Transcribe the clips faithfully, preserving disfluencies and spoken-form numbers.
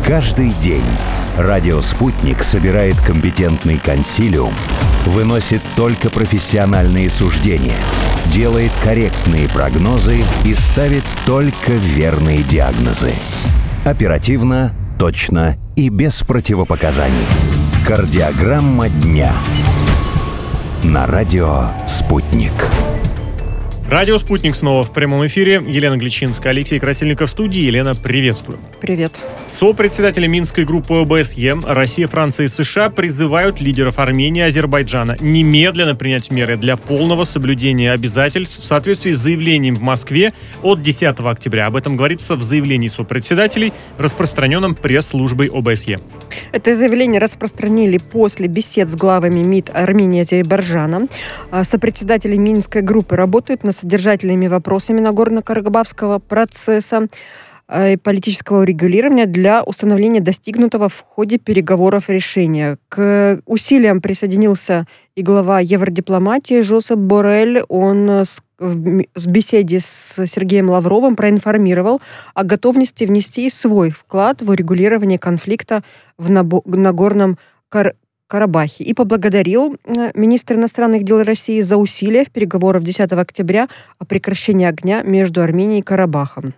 Каждый день радио «Спутник» собирает компетентный консилиум, выносит только профессиональные суждения, делает корректные прогнозы и ставит только верные диагнозы. Оперативно, точно и без противопоказаний. Кардиограмма дня на радио «Спутник». Радио «Спутник» снова в прямом эфире. Елена Гличинская, Алексей Красильников в студии. Елена, приветствую. Привет. Сопредседатели Минской группы о бэ эс е Россия, Франция и США призывают лидеров Армении и Азербайджана немедленно принять меры для полного соблюдения обязательств в соответствии с заявлением в Москве от десятого октября. Об этом говорится в заявлении сопредседателей, распространенном пресс-службой о бэ эс е. Это заявление распространили после бесед с главами МИД Армении и Азербайджана. Сопредседатели Минской группы работают над содержательными вопросами Нагорно-Карабахского процесса и политического урегулирования для установления достигнутого в ходе переговоров решения. К усилиям присоединился и глава евродипломатии Жозеп Боррель. Он в беседе с Сергеем Лавровым проинформировал о готовности внести свой вклад в урегулирование конфликта в Нагорном Карабахе. Карабахе и поблагодарил министра иностранных дел России за усилия в переговорах десятого октября о прекращении огня между Арменией и Карабахом.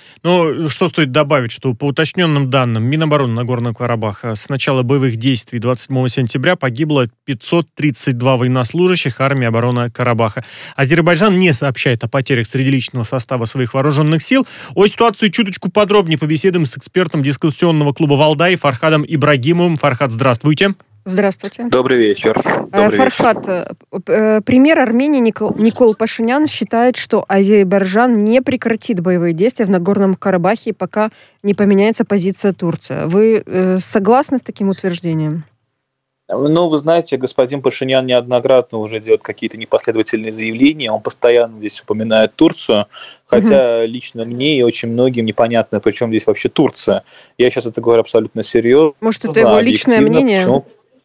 Ну, что стоит добавить, что по уточненным данным Минобороны Нагорного Карабаха с начала боевых действий двадцать седьмого сентября погибло пятьсот тридцать два военнослужащих армии обороны Карабаха. Азербайджан не сообщает о потерях среди личного состава своих вооруженных сил. О ситуации чуточку подробнее побеседуем с экспертом дискуссионного клуба «Валдай» Фархадом Ибрагимовым. Фархад, здравствуйте. Здравствуйте. Добрый вечер. Добрый Фархад, вечер. Премьер Армении Никол, Никол Пашинян считает, что Азербайджан не прекратит боевые действия в Нагорном Карабахе, пока не поменяется позиция Турции. Вы э, согласны с таким утверждением? Ну, вы знаете, господин Пашинян неоднократно уже делает какие-то непоследовательные заявления. Он постоянно здесь упоминает Турцию, хотя угу. лично мне и очень многим непонятно, при чем здесь вообще Турция. Я сейчас это говорю абсолютно серьезно. Может, это его личное мнение? Почему?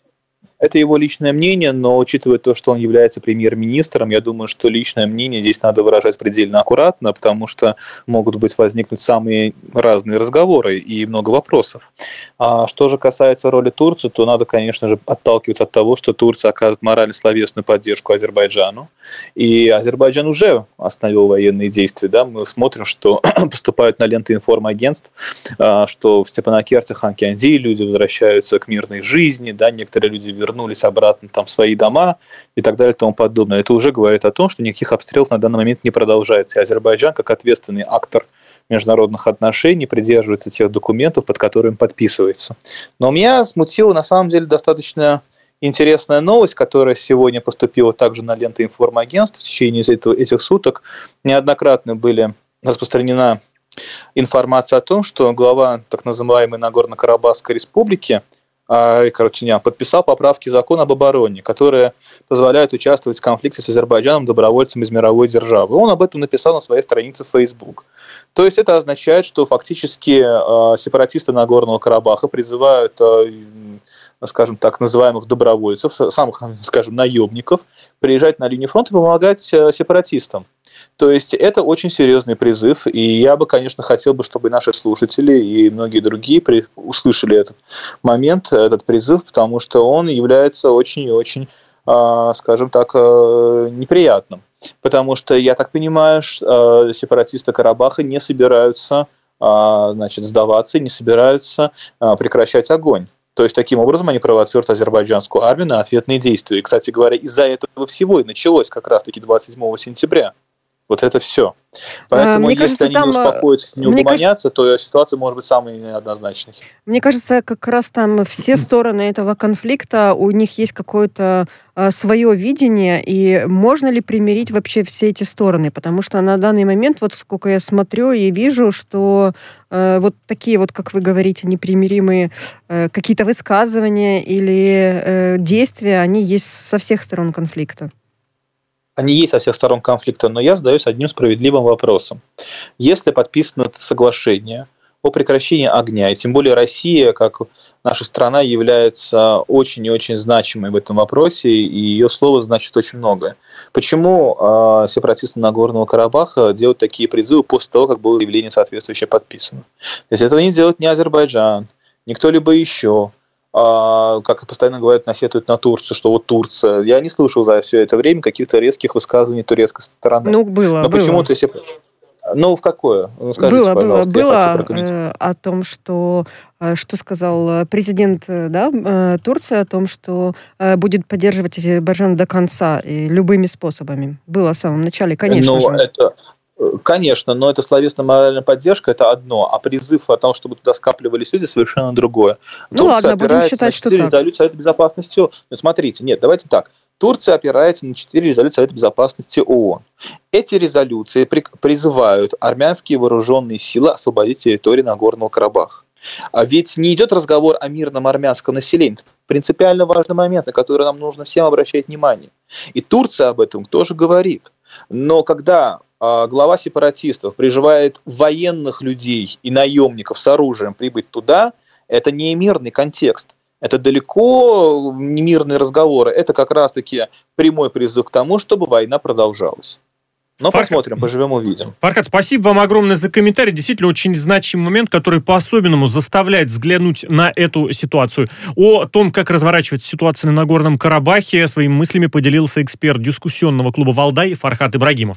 Это его личное мнение, но учитывая то, что он является премьер-министром, я думаю, что личное мнение здесь надо выражать предельно аккуратно, потому что могут быть возникнуть самые разные разговоры и много вопросов. А что же касается роли Турции, то надо, конечно же, отталкиваться от того, что Турция оказывает морально-словесную поддержку Азербайджану, и Азербайджан уже остановил военные действия. Да? Мы смотрим, что поступают на ленты информагентств, что в Степанакерте, Ханкянди люди возвращаются к мирной жизни, да? Некоторые люди вернулись вернулись обратно там, в свои дома и так далее и тому подобное. Это уже говорит о том, что никаких обстрелов на данный момент не продолжается. И Азербайджан, как ответственный актор международных отношений, придерживается тех документов, под которыми подписывается. Но меня смутила, на самом деле, достаточно интересная новость, которая сегодня поступила также на ленты информагентств. В течение этого, этих суток неоднократно были распространена информация о том, что глава так называемой Нагорно-Карабахской республики Карачунян подписал поправки закона об обороне, которые позволяют участвовать в конфликте с Азербайджаном добровольцем из мировой державы. Он об этом написал на своей странице в Facebook. То есть это означает, что фактически э, сепаратисты Нагорного Карабаха призывают, э, скажем так, называемых добровольцев, самых, скажем, наемников, приезжать на линию фронта и помогать э, сепаратистам. То есть это очень серьезный призыв, и я бы, конечно, хотел бы, чтобы наши слушатели и многие другие при... услышали этот момент, этот призыв, потому что он является очень и очень, э, скажем так, э, неприятным. Потому что, я так понимаю, э, сепаратисты Карабаха не собираются э, значит, сдаваться, не собираются э, прекращать огонь. То есть, таким образом, они провоцируют азербайджанскую армию на ответные действия. И, кстати говоря, из-за этого всего и началось как раз-таки двадцать седьмого сентября. Вот это все. Поэтому, Мне если кажется, они там, не успокоятся, не угомонятся, кажется, то ситуация может быть самой неоднозначной. Мне кажется, как раз там все стороны этого конфликта, у них есть какое-то э, свое видение, и можно ли примирить вообще все эти стороны? Потому что на данный момент, вот сколько я смотрю и вижу, что э, вот такие вот, как вы говорите, непримиримые э, какие-то высказывания или э, действия, они есть со всех сторон конфликта. Они есть со всех сторон конфликта, но я задаюсь одним справедливым вопросом. Если подписано соглашение о прекращении огня, и тем более Россия, как наша страна, является очень и очень значимой в этом вопросе, и ее слово значит очень многое. Почему э, сепаратисты Нагорного Карабаха делают такие призывы после того, как было заявление соответствующее подписано? То есть этого не делает ни Азербайджан, ни кто-либо еще, как постоянно говорят, насетуют на Турцию, что вот Турция. Я не слышал за все это время каких-то резких высказываний турецкой стороны. Ну, было, Но было. почему-то, если... Ну, в какое? Ну, скажите, было, было, было э, о том, что, что сказал президент, да, Турции, о том, что будет поддерживать Азербайджан до конца и любыми способами. Было в самом начале, конечно но же. Это... Конечно, но это словесно-моральная поддержка, это одно, а призыв о том, чтобы туда скапливались люди, совершенно другое. Ну Турция ладно, будем считать, что так. резолюции Совета Безопасности ООН. Ну, смотрите, нет, давайте так. Турция опирается на четыре резолюции Совета Безопасности ООН. Эти резолюции призывают армянские вооруженные силы освободить территорию Нагорного Карабаха. А ведь не идет разговор о мирном армянском населении. Это принципиально важный момент, на который нам нужно всем обращать внимание. И Турция об этом тоже говорит. Но когда глава сепаратистов призывает военных людей и наемников с оружием прибыть туда, это не мирный контекст. Это далеко не мирные разговоры. Это как раз-таки прямой призыв к тому, чтобы война продолжалась. Но Фархад, посмотрим, поживем, увидим. Фархад, спасибо вам огромное за комментарий. Действительно, очень значимый момент, который по-особенному заставляет взглянуть на эту ситуацию. О том, как разворачивается ситуация на Нагорном Карабахе, своими мыслями поделился эксперт дискуссионного клуба «Валдай» Фархад Ибрагимов.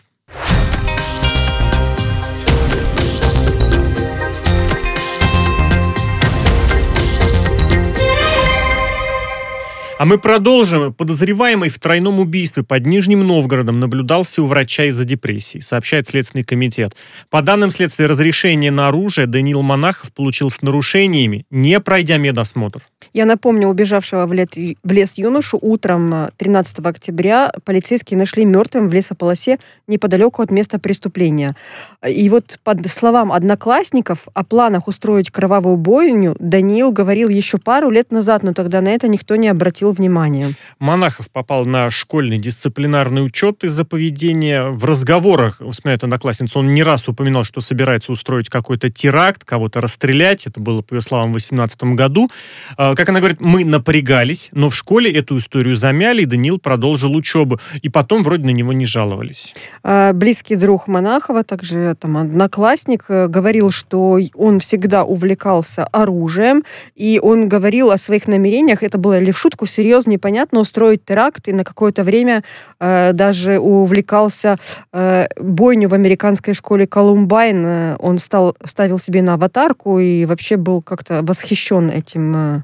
А мы продолжим. Подозреваемый в тройном убийстве под Нижним Новгородом наблюдался у врача из-за депрессии, сообщает Следственный комитет. По данным следствия, разрешение на оружие Даниил Монахов получил с нарушениями, не пройдя медосмотр. Я напомню, убежавшего в лес юношу утром тринадцатого октября полицейские нашли мертвым в лесополосе неподалеку от места преступления. И вот по словам одноклассников, о планах устроить кровавую бойню Даниил говорил еще пару лет назад, но тогда на это никто не обратил внимания. Монахов попал на школьный дисциплинарный учет из-за поведения. В разговорах, вспоминает одноклассница, он не раз упоминал, что собирается устроить какой-то теракт, кого-то расстрелять. Это было, по ее словам, в две тысячи восемнадцатом году. Как она говорит, мы напрягались, но в школе эту историю замяли, и Даниил продолжил учебу. И потом вроде на него не жаловались. Близкий друг Монахова, также там, одноклассник, говорил, что он всегда увлекался оружием, и он говорил о своих намерениях, это было ли в шутку, серьезно, непонятно, устроить теракт, и на какое-то время э, даже увлекался э, бойню в американской школе Колумбайн. Он стал, ставил себе на аватарку и вообще был как-то восхищен этим. Э,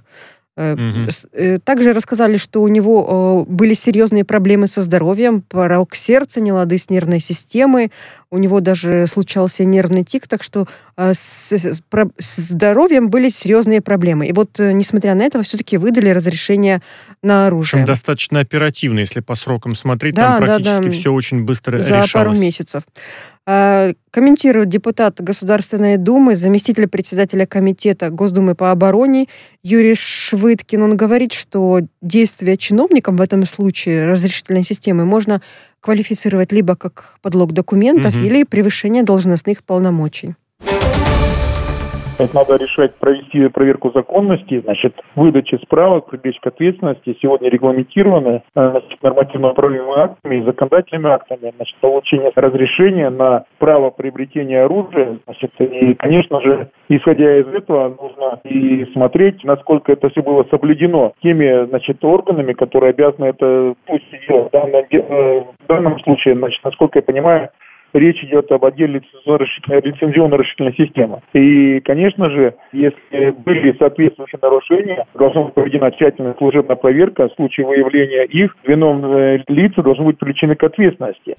Mm-hmm. Также рассказали, что у него были серьезные проблемы со здоровьем, порок сердца, нелады с нервной системой, у него даже случался нервный тик, так что с, с, с здоровьем были серьезные проблемы. И вот, несмотря на это, все-таки выдали разрешение на оружие. Причем достаточно оперативно, если по срокам смотреть, да, там практически да, да. все очень быстро За решалось. За пару месяцев. Комментирует депутат Государственной Думы, заместитель председателя комитета Госдумы по обороне Юрий Швыдкин. Он говорит, что действия чиновникам в этом случае разрешительной системы можно квалифицировать либо как подлог документов, угу. или превышение должностных полномочий. Надо решать, провести проверку законности, значит, выдачи справок, привлечь к ответственности. Сегодня регламентировано значит, нормативно-правовыми актами и законодательными актами, значит, получение разрешения на право приобретения оружия. Значит, и, конечно же, исходя из этого, нужно и смотреть, насколько это все было соблюдено теми, значит, органами, которые обязаны это пусть делать. В данном, в данном случае, значит, насколько я понимаю, речь идет об отделе лицензионно-разрешительной системы. И, конечно же, если были соответствующие нарушения, должна быть проведена тщательная служебная проверка. В случае выявления их, виновные лица должны быть привлечены к ответственности.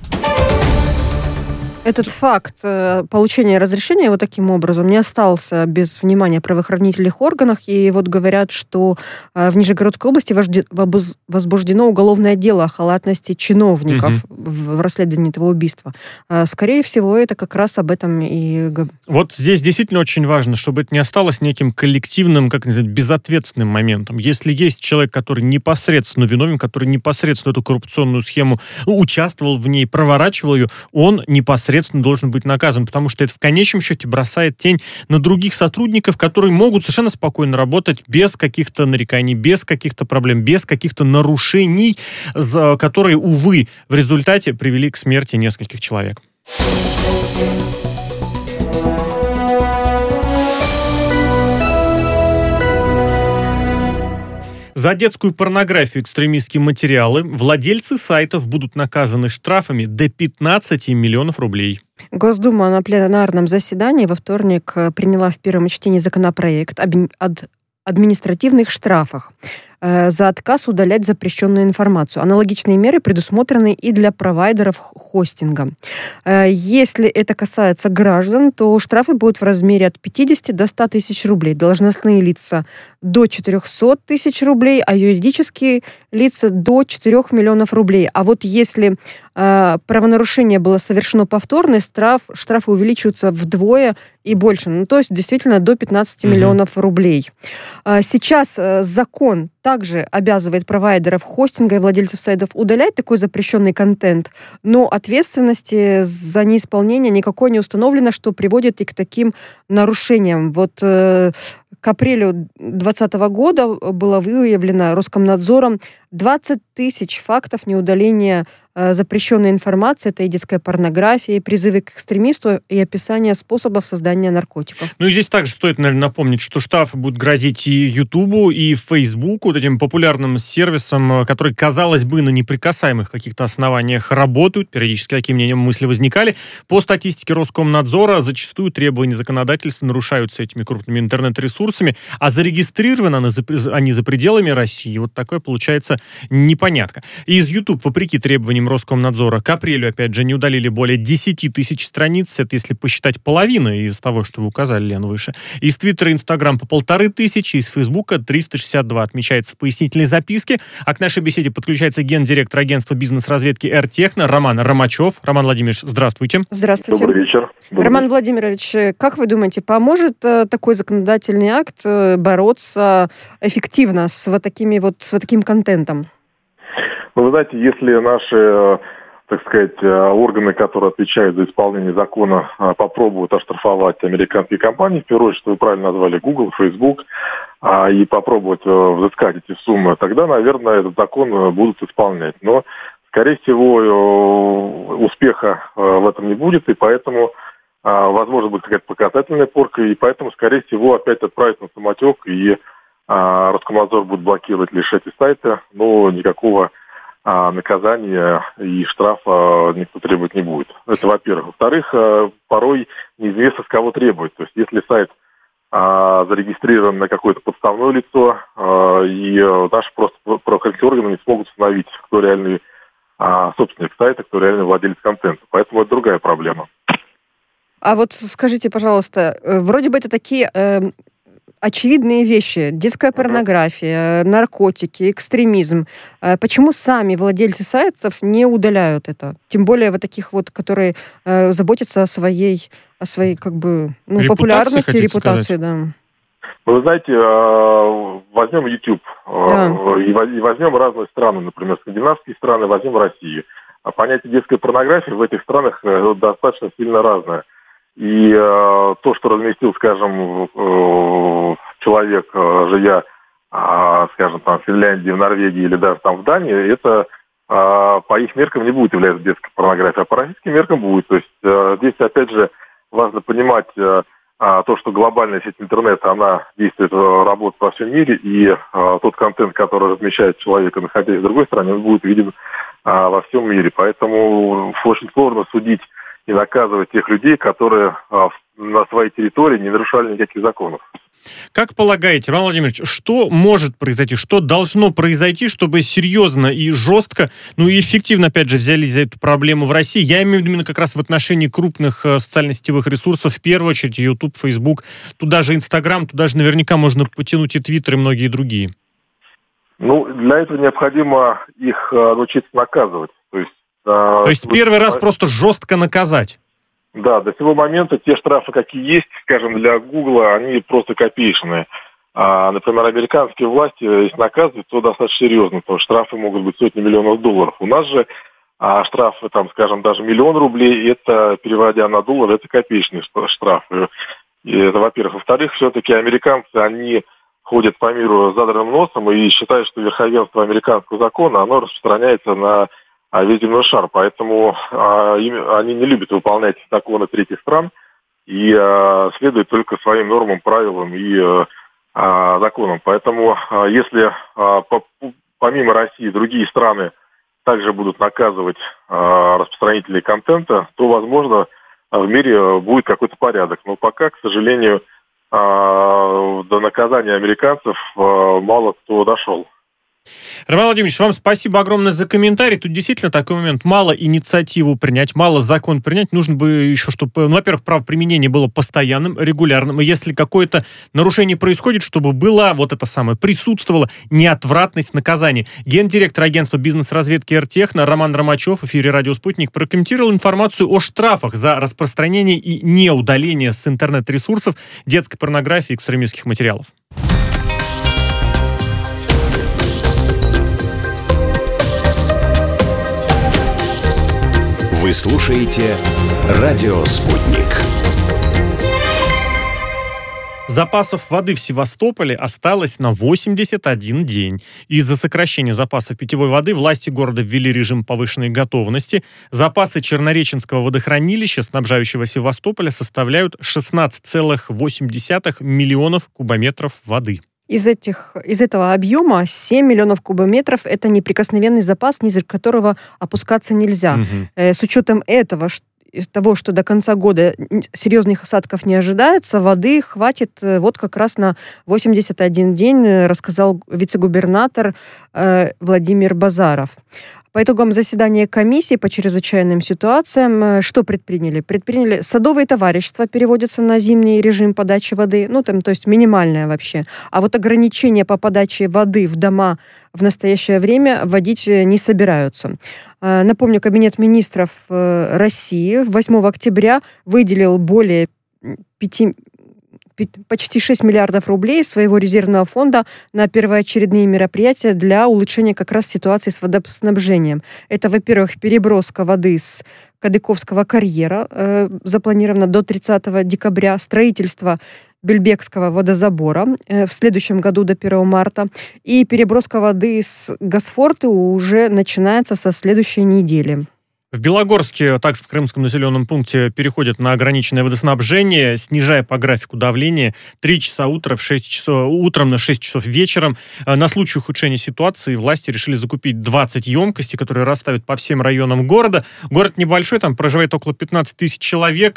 Этот факт э, получения разрешения вот таким образом не остался без внимания правоохранительных органов. И вот говорят, что э, в Нижегородской области вожди, возбуждено уголовное дело о халатности чиновников угу. в, в расследовании этого убийства. Э, скорее всего, это как раз об этом и... Вот здесь действительно очень важно, чтобы это не осталось неким коллективным, как называть, безответственным моментом. Если есть человек, который непосредственно виновен, который непосредственно эту коррупционную схему ну, участвовал в ней, проворачивал ее, он непосредственно должен быть наказан, потому что это в конечном счете бросает тень на других сотрудников, которые могут совершенно спокойно работать без каких-то нареканий, без каких-то проблем, без каких-то нарушений, которые, увы, в результате привели к смерти нескольких человек. За детскую порнографию, экстремистские материалы владельцы сайтов будут наказаны штрафами до пятнадцати миллионов рублей. Госдума на пленарном заседании во вторник приняла в первом чтении законопроект об административных штрафах за отказ удалять запрещенную информацию. Аналогичные меры предусмотрены и для провайдеров хостинга. Если это касается граждан, то штрафы будут в размере от пятидесяти до ста тысяч рублей. Должностные лица до четырехсот тысяч рублей, а юридические лица до четырёх миллионов рублей. А вот если э, правонарушение было совершено повторно, штраф, штрафы увеличиваются вдвое и больше. Ну, то есть действительно до пятнадцати mm-hmm. миллионов рублей. Сейчас закон также обязывает провайдеров хостинга и владельцев сайтов удалять такой запрещенный контент, но ответственности за неисполнение никакой не установлено, что приводит и к таким нарушениям. Вот э, к апрелю двадцатого года было выявлено Роскомнадзором двадцать тысяч фактов неудаления э, запрещенной информации. Это и детская порнография, и призывы к экстремисту, и описание способов создания наркотиков. Ну и здесь также стоит, наверное, напомнить, что штрафы будут грозить и Ютубу, и Фейсбуку, вот этим популярным сервисам, которые, казалось бы, на неприкасаемых каких-то основаниях работают. Периодически такие мнения, мысли возникали. По статистике Роскомнадзора зачастую требования законодательства нарушаются этими крупными интернет-ресурсами, а зарегистрированы они за пределами России. Вот такое получается непонятка. И из YouTube, вопреки требованиям Роскомнадзора, к апрелю, опять же, не удалили более десяти тысяч страниц. Это если посчитать половину из того, что вы указали, Лен, выше. Из Твиттера и Инстаграм по полторы тысячи, из Фейсбука триста шестьдесят два, отмечается в пояснительной записке. А к нашей беседе подключается гендиректор агентства бизнес-разведки «Эр-Техно» Роман Ромачев. Роман Владимирович, здравствуйте. Здравствуйте. Добрый вечер. Добрый Роман вечер. Владимирович, как вы думаете, поможет э, такой законодательный акт э, бороться эффективно с вот, такими вот, с вот таким контентом? Ну, вы знаете, если наши, так сказать, органы, которые отвечают за исполнение закона, попробуют оштрафовать американские компании, в первую очередь, что вы правильно назвали, Google, Facebook, и попробовать взыскать эти суммы, тогда, наверное, этот закон будут исполнять. Но, скорее всего, успеха в этом не будет, и поэтому, возможно, будет какая-то показательная порка, и поэтому, скорее всего, опять отправят на самотек, и Роскомнадзор будет блокировать лишь эти сайты, но никакого а, наказания и штрафа никто требовать не будет. Это во-первых. Во-вторых, порой неизвестно, с кого требовать. То есть, если сайт а, зарегистрирован на какое-то подставное лицо, а, и наши просто правоохранительные органы не смогут установить, кто реальный а, собственник сайта, кто реальный владелец контента. Поэтому это другая проблема. А вот скажите, пожалуйста, вроде бы это такие... Э... очевидные вещи. Детская порнография, наркотики, экстремизм. Почему сами владельцы сайтов не удаляют это? Тем более вот таких вот, которые э, заботятся о своей, о своей как бы, ну, популярности, репутации. Да. Вы знаете, возьмем YouTube да. и возьмем разные страны, например, скандинавские страны, возьмем Россию. Понятие детской порнографии в этих странах достаточно сильно разное. И э, то, что разместил, скажем, э, человек, э, живя, э, скажем, там, в Финляндии, в Норвегии или даже там в Дании, это э, по их меркам не будет являться детской порнографией, а по российским меркам будет. То есть э, здесь, опять же, важно понимать э, э, то, что глобальная сеть интернета, она действует, э, работает во всем мире, и э, тот контент, который размещает человека, находясь в другой стране, он будет виден э, во всем мире. Поэтому очень сложно судить и наказывать тех людей, которые а, на своей территории не нарушали никаких законов. Как полагаете, Роман Владимирович, что может произойти, что должно произойти, чтобы серьезно и жестко, ну и эффективно, опять же, взялись за эту проблему в России? Я имею в виду именно как раз в отношении крупных э, социально-сетевых ресурсов, в первую очередь YouTube, Facebook, туда же Instagram, туда же наверняка можно потянуть и Twitter, и многие другие. Ну, для этого необходимо их э, научиться наказывать. То есть То есть первый раз просто жестко наказать? Да, до сего момента те штрафы, какие есть, скажем, для Гугла, они просто копеечные. А, например, американские власти, если наказывают, то достаточно серьезно, потому что штрафы могут быть сотни миллионов долларов. У нас же а, штрафы, там, скажем, даже миллион рублей, это, переводя на доллар, это копеечные штрафы. И это, во-первых. Во-вторых, все-таки американцы, они ходят по миру с задранным носом и считают, что верховенство американского закона, оно распространяется на весь земной шар, поэтому а, им, они не любят выполнять законы третьих стран и а, следуют только своим нормам, правилам и а, законом. Поэтому если помимо России другие страны также будут наказывать распространителей контента, то, возможно, в мире будет какой-то порядок. Но пока, к сожалению, до наказания американцев мало кто дошел. Роман Владимирович, вам спасибо огромное за комментарий. Тут действительно такой момент. Мало инициативу принять, мало закон принять. Нужно бы еще, чтобы, ну, во-первых, правоприменение было постоянным, регулярным. И если какое-то нарушение происходит, чтобы было вот это самое, присутствовала неотвратность наказания. Гендиректор агентства бизнес-разведки «Эртехно» Роман Ромачев в эфире «Радио Спутник» прокомментировал информацию о штрафах за распространение и неудаление с интернет-ресурсов детской порнографии и экстремистских материалов. Вы слушаете «Радио Спутник». Запасов воды в Севастополе осталось на восемьдесят один день. Из-за сокращения запасов питьевой воды власти города ввели режим повышенной готовности. Запасы Чернореченского водохранилища, снабжающего Севастополя, составляют шестнадцать целых восемь десятых миллионов кубометров воды. Из, этих, из этого объема семь миллионов кубометров – это неприкосновенный запас, ниже которого опускаться нельзя. Угу. Э, с учетом этого, из того, что до конца года серьезных осадков не ожидается, воды хватит вот как раз на восемьдесят один день, рассказал вице-губернатор э, Владимир Базаров. По итогам заседания комиссии по чрезвычайным ситуациям, что предприняли? Предприняли садовые товарищества, переводятся на зимний режим подачи воды, ну, там, то есть минимальное вообще. А вот ограничения по подаче воды в дома в настоящее время вводить не собираются. Напомню, Кабинет министров России восьмого октября выделил более пяти почти шесть миллиардов рублей своего резервного фонда на первоочередные мероприятия для улучшения как раз ситуации с водоснабжением. Это, во-первых, переброска воды с Кадыковского карьера, э, запланировано до тридцатого декабря, строительство Бельбекского водозабора э, в следующем году до первого марта, и переброска воды с Госфорты уже начинается со следующей недели. В Белогорске, также в крымском населенном пункте, переходят на ограниченное водоснабжение, снижая по графику давление три часа утра в шесть часов, утром на шесть часов вечером. На случай ухудшения ситуации власти решили закупить двадцать емкостей, которые расставят по всем районам города. Город небольшой, там проживает около пятнадцать тысяч человек.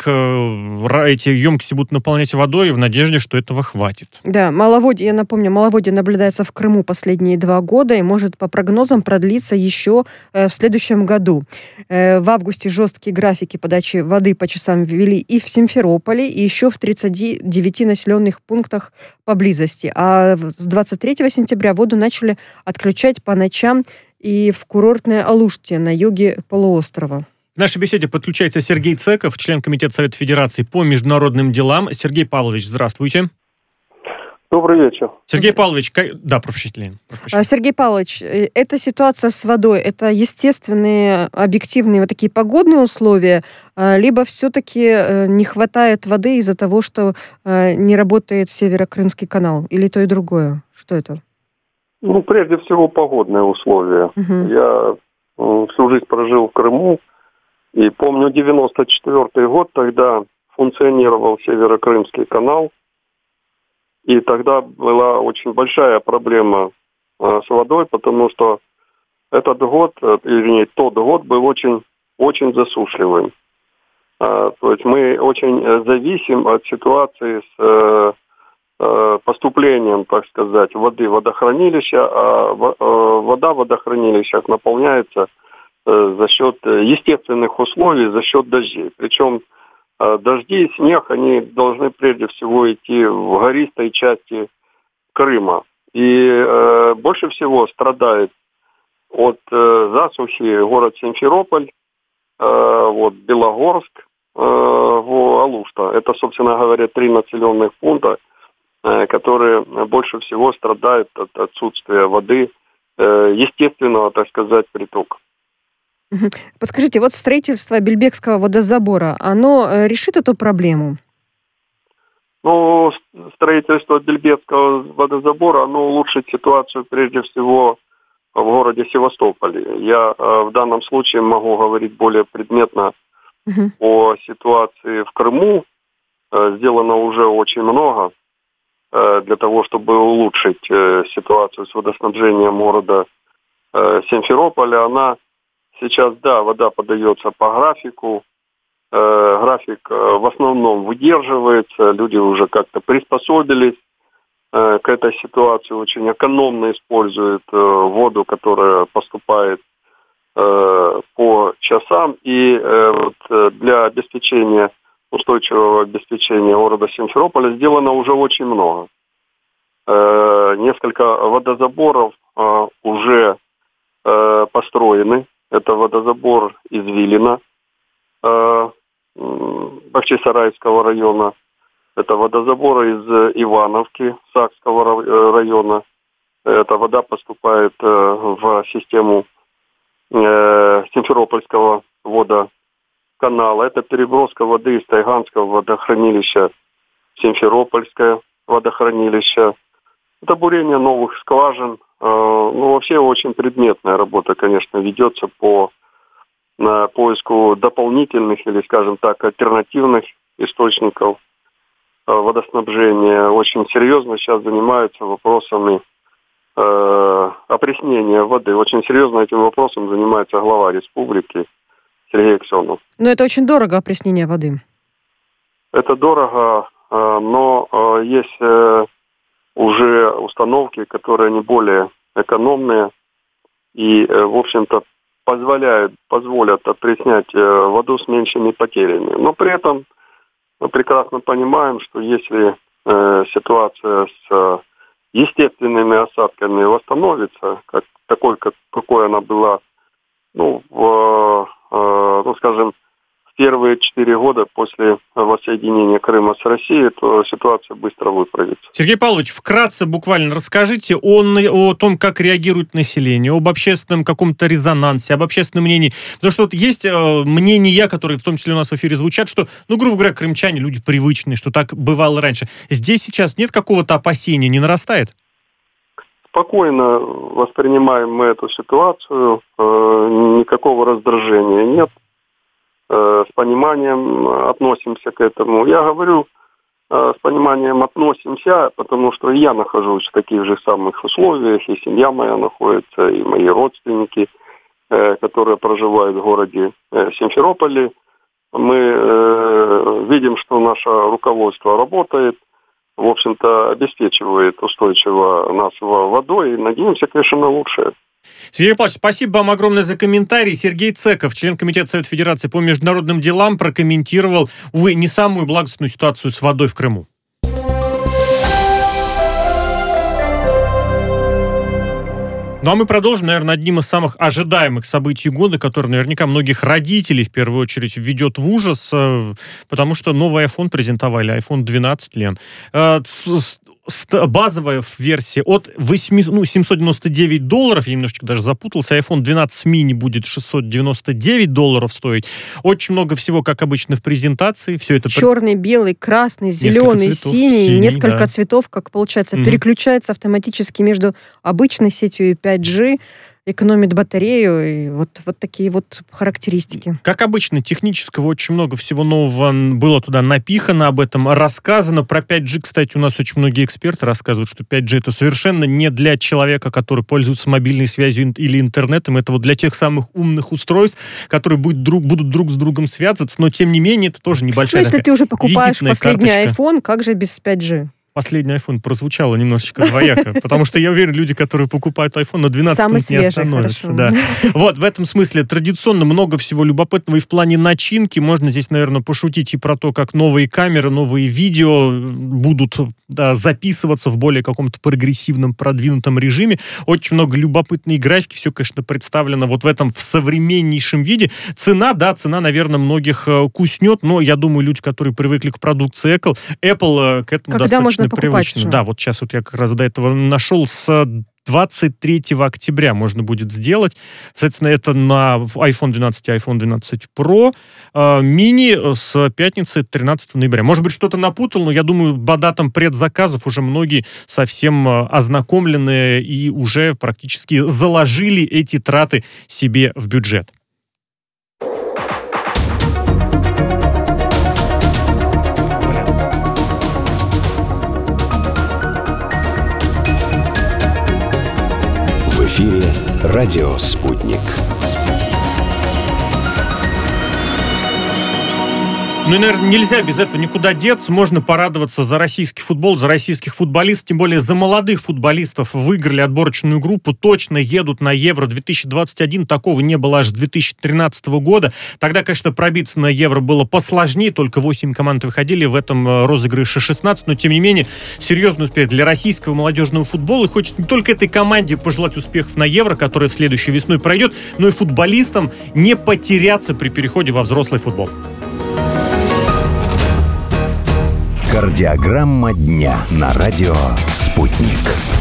Эти емкости будут наполнять водой в надежде, что этого хватит. Да, маловодье, я напомню, маловодье наблюдается в Крыму последние два года и может по прогнозам продлиться еще в следующем году. В августе жесткие графики подачи воды по часам ввели и в Симферополе, и еще в тридцати девяти населенных пунктах поблизости. А с двадцать третьего сентября воду начали отключать по ночам и в курортной Алуште на юге полуострова. В нашей беседе подключается Сергей Цеков, член Комитета Совета Федерации по международным делам. Сергей Павлович, здравствуйте. Добрый вечер. Сергей Павлович, да, прошу прощения. Сергей Павлович, эта ситуация с водой, это естественные, объективные вот такие погодные условия, либо все-таки не хватает воды из-за того, что не работает Северо-Крымский канал, или то и другое? Что это? Ну, прежде всего, погодные условия. Угу. Я всю жизнь прожил в Крыму, и помню девяносто четвёртый год, тогда функционировал Северо-Крымский канал. И тогда была очень большая проблема э, с водой, потому что этот год, вернее, тот год был очень, очень засушливым. Э, то есть мы очень зависим от ситуации с э, э, поступлением, так сказать, воды в водохранилища, а в, э, вода в водохранилищах наполняется э, за счет естественных условий, за счет дождей. Причем дожди и снег, они должны прежде всего идти в гористой части Крыма. И э, больше всего страдает от э, засухи город Симферополь, э, вот Белогорск, э, в Алушта. Это, собственно говоря, три населенных пункта, э, которые больше всего страдают от отсутствия воды, э, естественного, так сказать, притока. Подскажите, вот строительство Бельбекского водозабора, оно решит эту проблему? Ну, строительство Бельбекского водозабора, оно улучшит ситуацию прежде всего в городе Севастополе. Я э, в данном случае могу говорить более предметно uh-huh. о ситуации в Крыму. Э, сделано уже очень много. для того, чтобы улучшить ситуацию с водоснабжением города Симферополя. Она сейчас, да, вода подается по графику. График в основном выдерживается, люди уже как-то приспособились к этой ситуации, очень экономно используют воду, которая поступает по часам. И вот для обеспечения, устойчивого обеспечения города Симферополя сделано уже очень много. Несколько водозаборов уже построены. Это водозабор из Вилина, Бахчисарайского района. Это водозабор из Ивановки, Сакского района. Эта вода поступает в систему Симферопольского водоканала. Это переброска воды из Тайганского водохранилища в Симферопольское водохранилище. Это бурение новых скважин. Ну, вообще очень предметная работа, конечно, ведется по на поиску дополнительных или, скажем так, альтернативных источников водоснабжения. Очень серьезно сейчас занимаются вопросами э, опреснения воды. Очень серьезно этим вопросом занимается глава республики Сергей Аксенов. Но это очень дорого, опреснение воды. Это дорого, э, но э, есть э, уже установки, которые не более экономные и, э, в общем-то, позволяют, позволят опреснять воду с меньшими потерями. Но при этом мы прекрасно понимаем, что если э, ситуация с э, естественными осадками восстановится, как, такой, как, какой она была, ну, в, э, ну, скажем, в первые четыре года после воссоединения Крыма с Россией, то ситуация быстро выправится. Сергей Павлович, вкратце буквально расскажите о, о том, как реагирует население, об общественном каком-то резонансе, об общественном мнении. Потому что вот есть э, мнения, которые в том числе у нас в эфире звучат, что, ну, грубо говоря, крымчане люди привычные, что так бывало раньше. Здесь сейчас нет какого-то опасения, не нарастает? Спокойно воспринимаем мы эту ситуацию, э, никакого раздражения нет. С пониманием относимся к этому. Я говорю, с пониманием относимся, потому что я нахожусь в таких же самых условиях, и семья моя находится, и мои родственники, которые проживают в городе Симферополе. Мы видим, что наше руководство работает, в общем-то, обеспечивает устойчиво нас водой, и надеемся, конечно, на лучшее. Сергей Павлович, спасибо вам огромное за комментарий. Сергей Цеков, член Комитета Совета Федерации по международным делам, прокомментировал, увы, не самую благостную ситуацию с водой в Крыму. Ну а мы продолжим, наверное, одним из самых ожидаемых событий года, который наверняка многих родителей в первую очередь введет в ужас, потому что новый iPhone презентовали, айфон двенадцать, Лен. Базовая версия от восемьсот, ну, семьсот девяносто девять долларов, я немножечко даже запутался, айфон двенадцать мини будет шестьсот девяносто девять долларов стоить. Очень много всего, как обычно, в презентации. Все это черный, под... белый, красный, зеленый, синий, синий, несколько да. цветов, как получается, mm-hmm. переключается автоматически между обычной сетью и пять джи. Экономит батарею, и вот, вот такие вот характеристики. Как обычно, технического очень много всего нового было туда напихано, об этом рассказано. Про пять джи, кстати, у нас очень многие эксперты рассказывают, что пять джи это совершенно не для человека, который пользуется мобильной связью или интернетом. Это вот для тех самых умных устройств, которые будут друг, будут друг с другом связываться, но тем не менее это тоже небольшая ну, если ты уже покупаешь последний карточка. iPhone, как же без пять джи? Последний iPhone прозвучало немножечко двояко, потому что я уверен, люди, которые покупают iPhone, на двенадцатом не остановятся. Да. Вот, в этом смысле традиционно много всего любопытного и в плане начинки. Можно здесь, наверное, пошутить и про то, как новые камеры, новые видео будут да, записываться в более каком-то прогрессивном, продвинутом режиме. Очень много любопытной графики, все, конечно, представлено вот в этом в современнейшем виде. Цена, да, цена, наверное, многих куснет, но я думаю, люди, которые привыкли к продукции Apple, Apple к этому Когда достаточно привычно. Да, вот сейчас вот я как раз до этого нашел, с двадцать третьего октября можно будет сделать. Соответственно, это на айфон двенадцать и айфон двенадцать про. Э, мини с пятницы тринадцатого ноября. Может быть, что-то напутал, но я думаю, по датам предзаказов уже многие совсем ознакомлены и уже практически заложили эти траты себе в бюджет. эфире «Радио Спутник». Ну и, наверное, нельзя без этого никуда деться. Можно порадоваться за российский футбол, за российских футболистов, тем более за молодых футболистов. Выиграли отборочную группу, точно едут на Евро две тысячи двадцать один. Такого не было аж с две тысячи тринадцатого года. Тогда, конечно, пробиться на Евро было посложнее, только восемь команд выходили, в этом розыгрыше шестнадцать. Но, тем не менее, серьезный успех для российского молодежного футбола. И хочется не только этой команде пожелать успехов на Евро, которая в следующей весной пройдет, но и футболистам не потеряться при переходе во взрослый футбол. Кардиограмма дня на радио «Спутник».